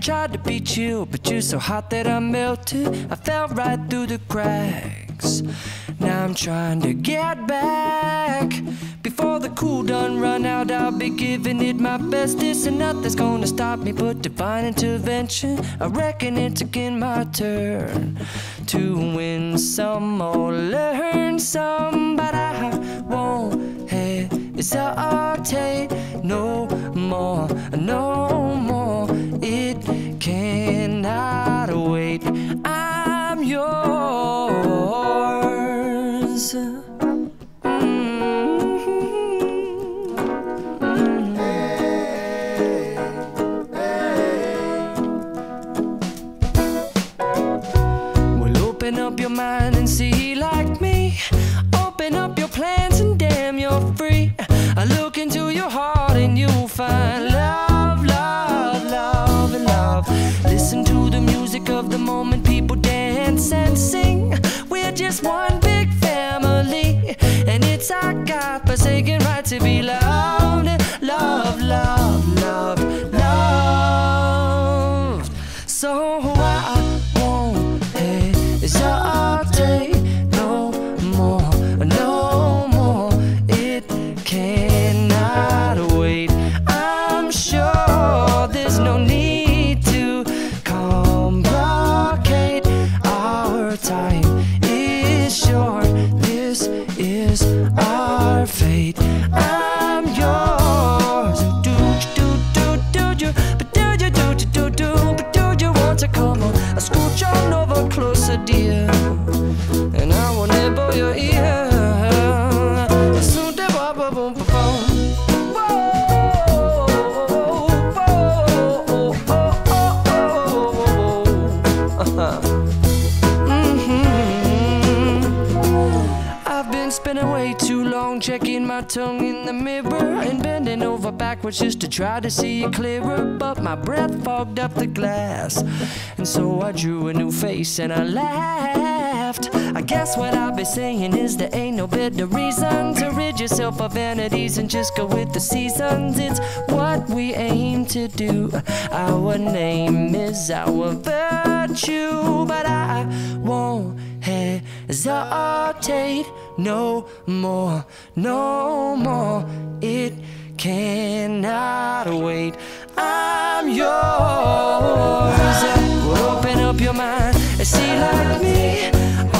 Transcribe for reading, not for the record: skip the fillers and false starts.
tried to be chill, but you're so hot that I melted. I fell right through the cracks. Now I'm trying to get back. Before the cool done run out, I'll be giving it my best. This and nothing's gonna stop me but divine intervention. I reckon it's again my turn to win some or learn some, but I won't hesitate no more, no more. It cannot wait. I'm yours. Open up your mind and see like me. Open up your plans and damn, you're free. I look into your heart and you'll find love, love, love, and love. Listen to the music of the moment, people dance and sing. We're just one big family, and it's our God-forsaken right to be loved. Love, love, love, love. So I won't hesitate no more, no more. It cannot wait. I'm sure there's no need to complicate. Our time is short. This is our fate. I'm yours. Do you? But do you want to come on? I scooch on over closer, dear, and I will nibble your ear. I've been spending way too long checking my tongue in the mirror and bending over backwards just to try to see it clearer, but my breath fogged up the glass, and so I drew a new face and I laughed. I guess what I'll be saying is there ain't no better reason to rid yourself of vanities and just go with the seasons. It's what we aim to do. Our name is our virtue, but I won't hesitate no more, no more. It cannot wait. I'm yours. Open up your mind and see like me.